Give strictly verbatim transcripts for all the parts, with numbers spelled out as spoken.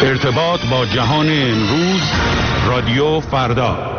ارتباط با جهان امروز، رادیو فردا.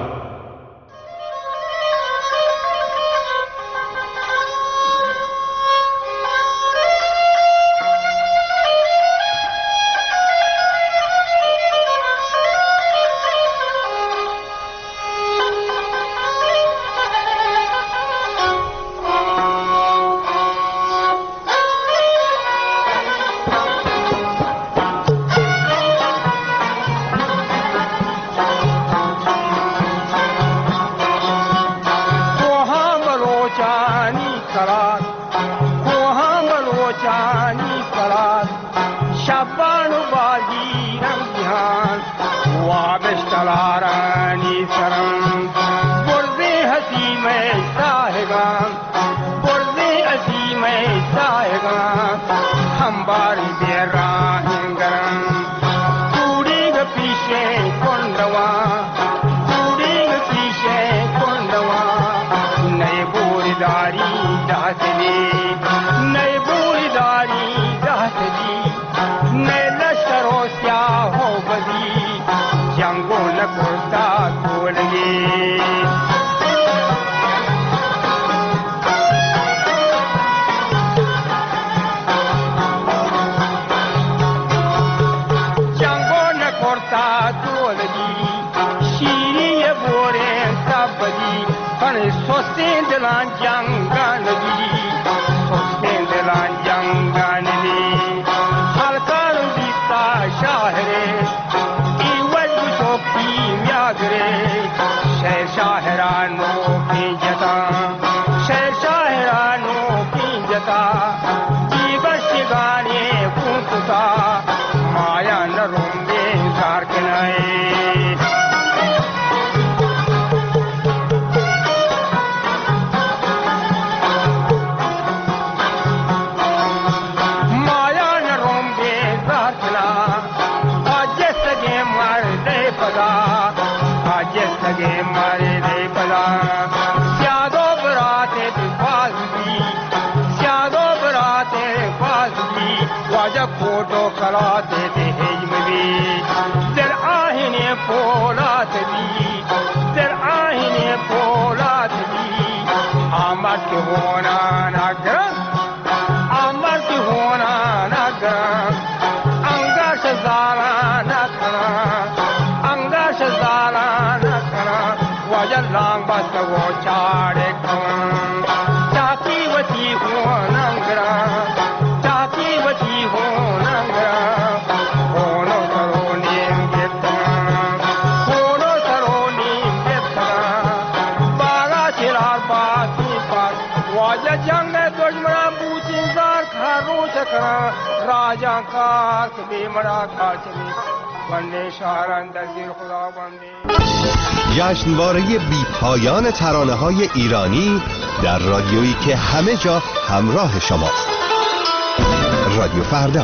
جشنواره بی پایان ترانه‌های ایرانی در رادیویی که همه جا همراه شماست. رادیو فردا.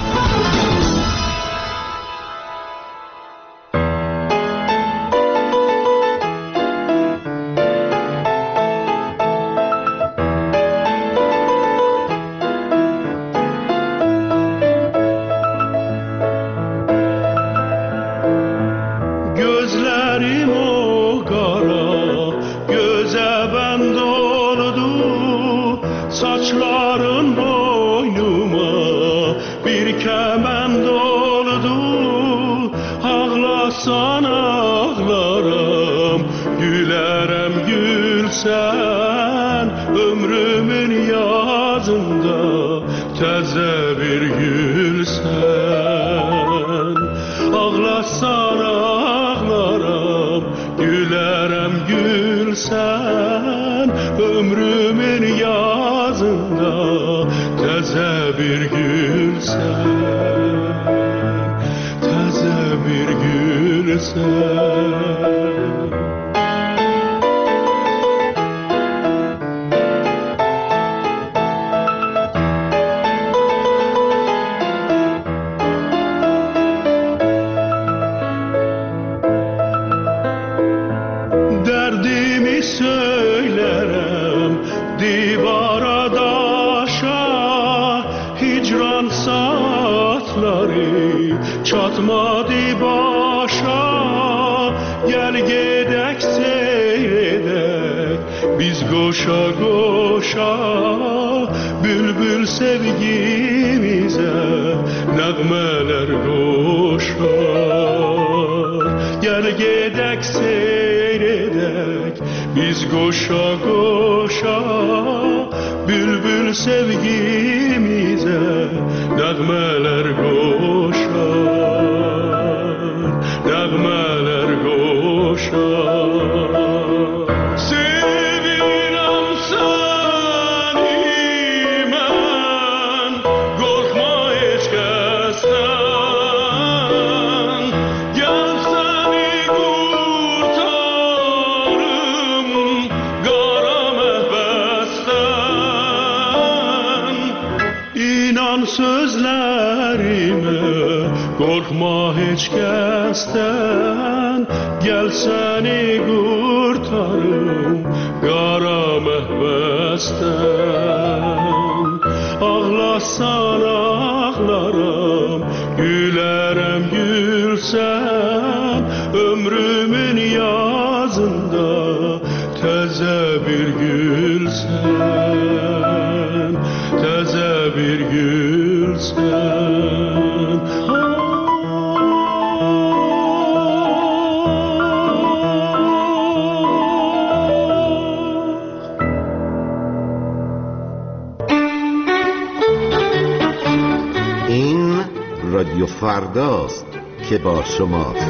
çatmadı başa. Gel gedek seyredek biz koşa koşa, bülbül sevgimize nəğmələr qoşar. Gel gedek seyredek biz koşa koşa, bülbül sevgimize nəğmələr qoşar, nəğmələr qoşar. Sevirəm səni mən, qorxma heç kəsdən. Gəl səni qurtarım qara məhbəsdən. İnan sözlərimə, qorxma heç kəsdən. Gəl səni qurtarım qara məhbəsdən. Ağlasan ağlaram, gülərəm gülsən. Ömrümün yazında təzə bir gülsən, təzə bir gülsən. این رادیو فرداست که با شماست.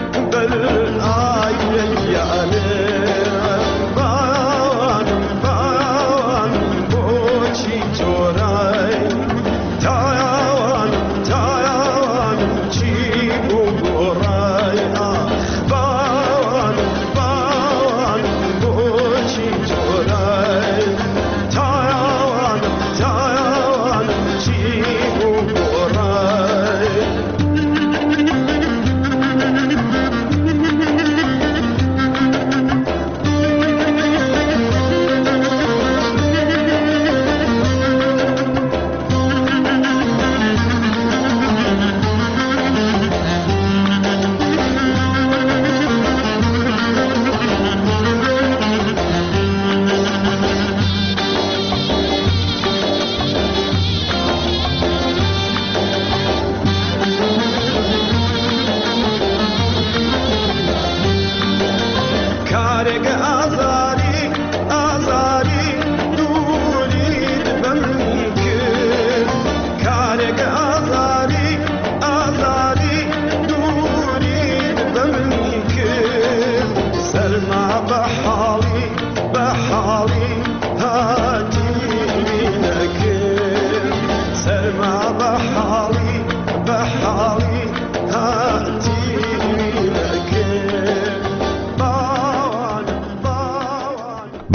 Bana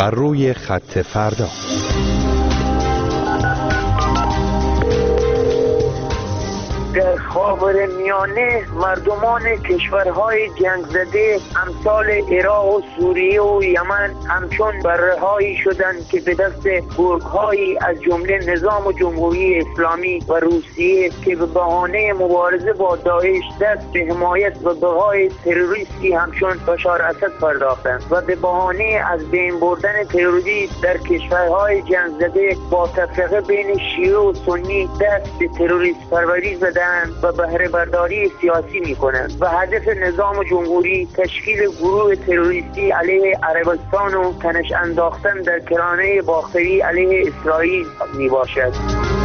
بر روی خط فردا. در خاورمیانه مردمان کشورهای جنگ زده امثال عراق و سوریه و یمن همچون برهایی شدند که به دست گرگ‌هایی از جمله نظام جمهوری اسلامی و روسیه که به بهانه مبارزه با داعش دست به حمایت و بقای تروریستی همچون بشار اسد پرداختند و به بهانه از بین بردن تروریسم در کشورهای جنگ زده با تفرقه بین شیعه و سنی دست به تروریست پروری زدند و بهره برداری سیاسی می کنند و هدف نظام جمهوری تشکیل گروه تروریستی علیه عربستان و تنش انداختن در کرانه باختری علیه اسرائیل می باشد.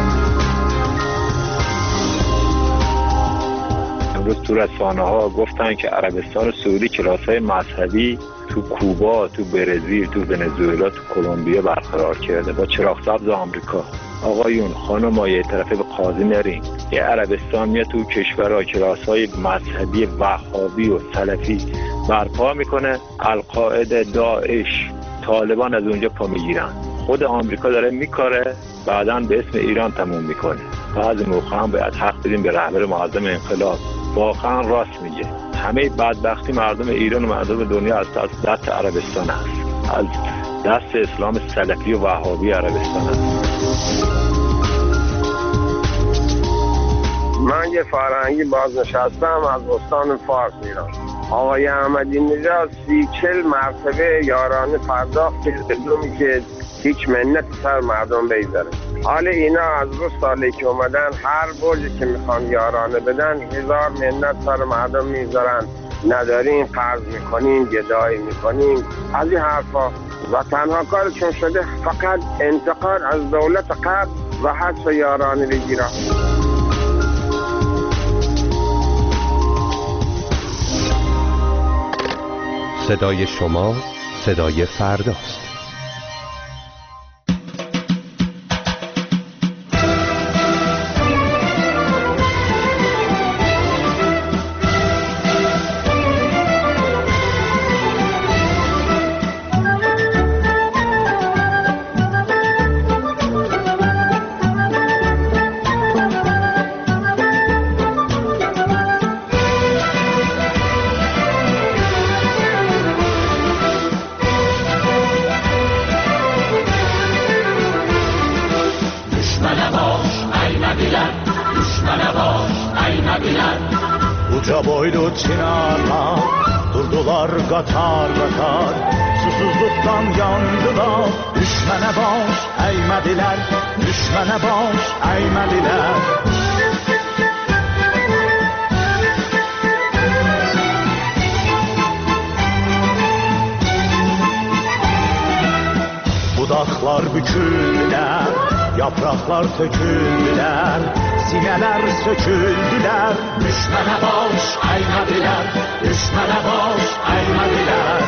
امروز تو رسانه ها گفتن که عربستان سعودی کلاس‌های مذهبی تو کوبا، تو برزیل، تو ونزوئلا، تو کلمبیا برقرار کرده با چراغ سبز آمریکا. آقایون خانم‌ها یه طرفه به قاضی نرین. یه عربستان میاد تو کشورها کلاس‌های مذهبی وهابی و سلفی برپا میکنه، القاعده، داعش، طالبان از اونجا پا میگیرن. خود آمریکا داره میکاره، بعداً به اسم ایران تموم میکنه. بعضی موقع هم باید حق بدیم به رهبر معظم انقلاب. واقعا راست میگه. همه بدبختی مردم ایران و مردم دنیا از دست عربستان است، از دست اسلام سلفی و وهابی عربستان است. من یه فرهنگی بازنشستم از استان فارس ایران. آقای احمدی نژاد سی چل مرتبه یارانه پرداخت که بدونی که هیچ منت سر مردم بیزاره. حالا اینا از روز سالی که اومدن هر برجی که میخوان یارانه بدن هزار منت سر مردم میذارن، نداریم، قرض میکنیم، گدایی میکنیم، از این حرفا. و تنها کارشون شده فقط انتقاد از دولت قبل و حذف یارانه بگیرن. صدای شما صدای فرداست. Boylu çınarlar durdular qatar qatar, susuzluqdan yandılar. Düşmənə baş əymədilər, düşmənə baş əymədilər. Budaqlar büküldülər, yapraqlar töküldülər, sinələr söküldülər. Düşmənə baş əymədilər, düşmənə baş əymədilər.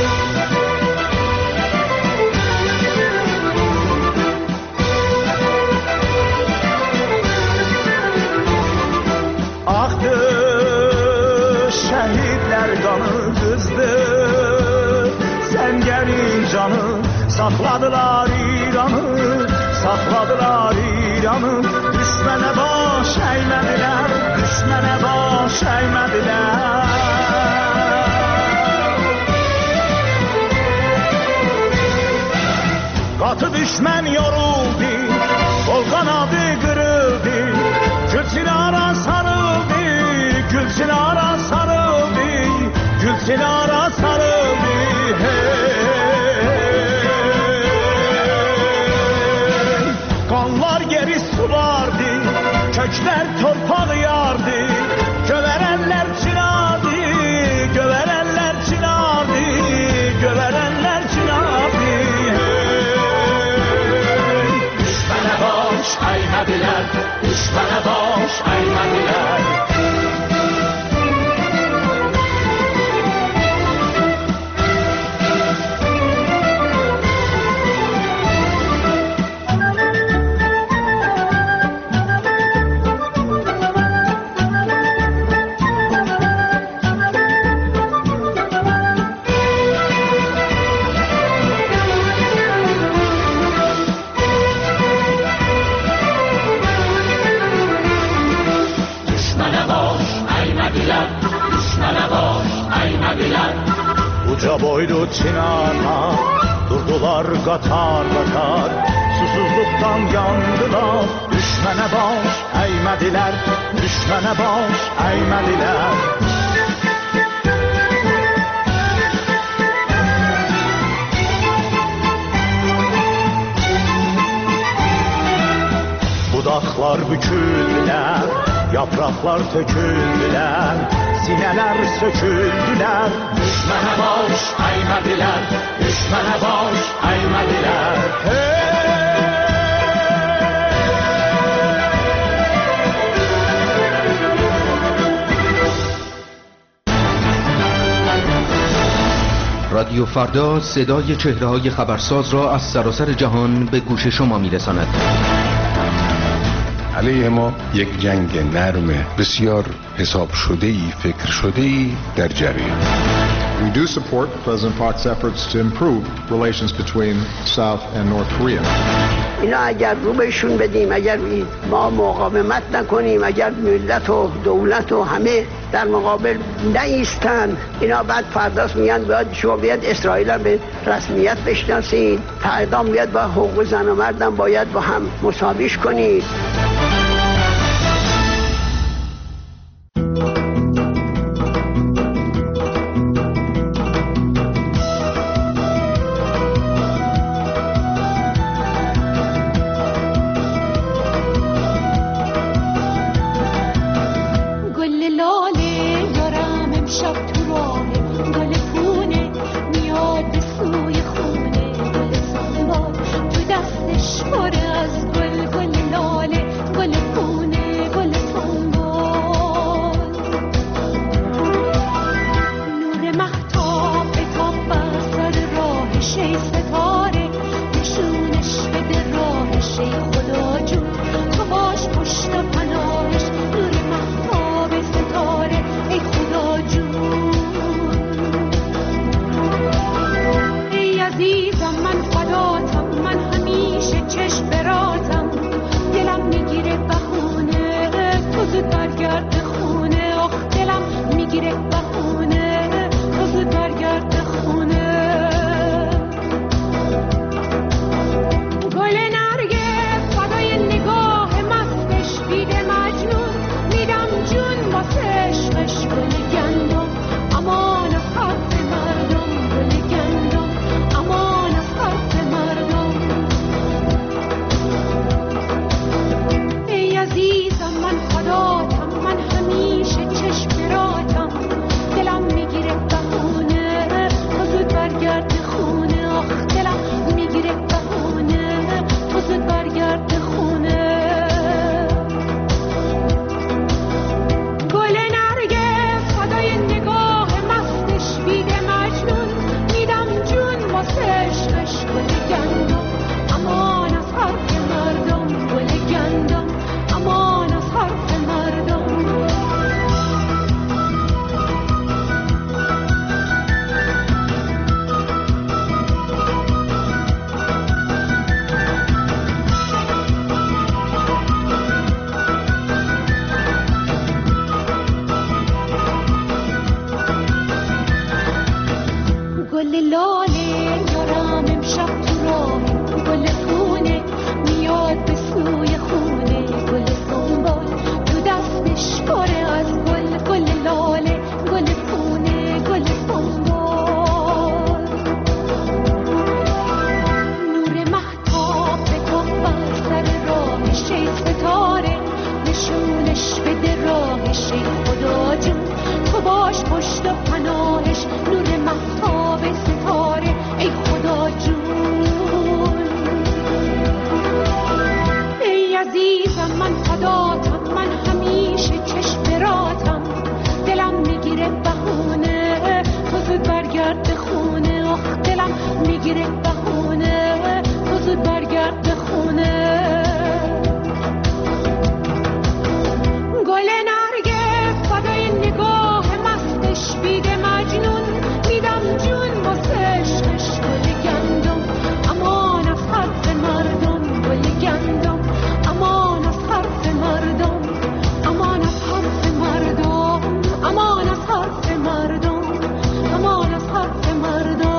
Axdı şəhidlər qanı qızdı, səngərin canı. Sakladılar İran'ı, sakladılar İran'ı. Düşmene baş eğmediler, düşmene baş eğmediler. Katı düşmen yoruldu, kol kanadı kırıldı. Gülçinara sarıldı, Gülçinara sarıldı, Gülçinara sarıldı. Hey. Kanlar geri sulardı, kökler torpağı yardı. Göverenler çınardı, göverenler çınardı, göverenler çınardı. Hey. Düşmene baş eğmediler, düşmene baş eğmediler. koydu çınarlar, durdular qatar qatar, susuzluqdan yandılar. Düşmənə baş əymədilər, düşmənə baş əymədilər. Budaqlar büküldülər, yapraqlar töküldülər, sinələr söküldülər. Düşmənə baş əymədilər, düşmənə baş əymədilər. Hey! رادیو فردا صدای چهره‌های خبرساز را از سراسر جهان به گوش شما می‌رساند. علیه ما یک جنگ نرم بسیار حساب شده‌ای، فکر شده‌ای در جریان. We do support President Park's efforts to improve relations between South and North Korea. اینا اگر رو بهشون بدیم، اگر ما مقاومت نکنیم، اگر ملت و دولت و همه در مقابل نایستن، اینا بعد فرداست میگن باید شما بیاد اسرائیل هم به رسمیت بشناسید، اعدام بیاد با حقوق زن و مردم باید با هم مساویش کنید. مردم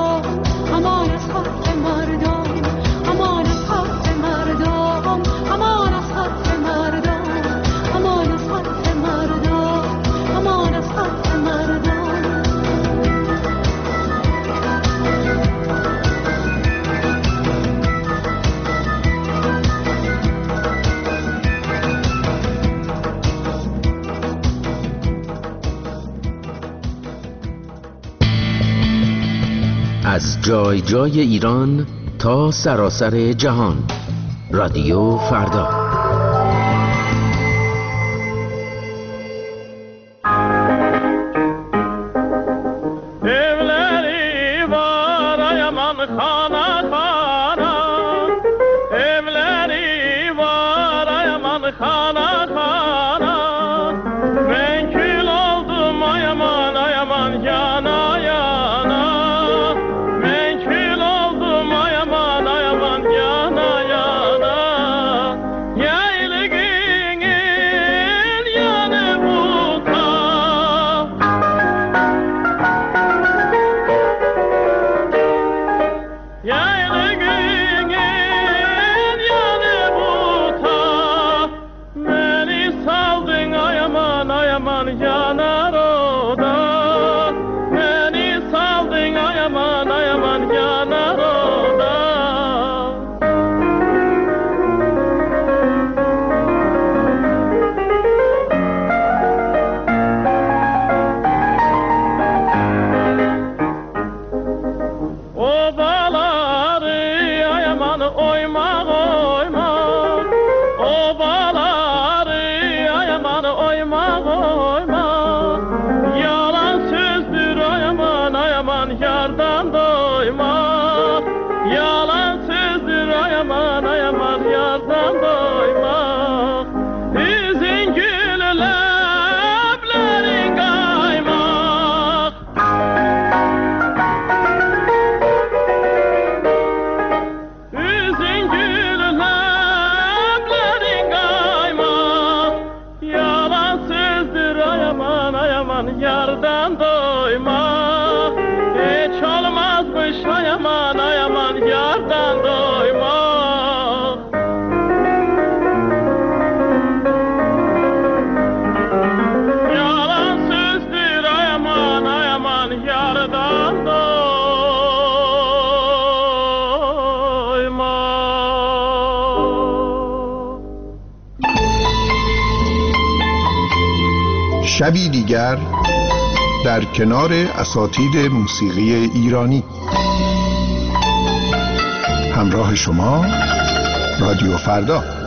از جای جای ایران تا سراسر جهان. رادیو فردا. شبی دیگر در کنار اساتید موسیقی ایرانی. همراه شما رادیو فردا.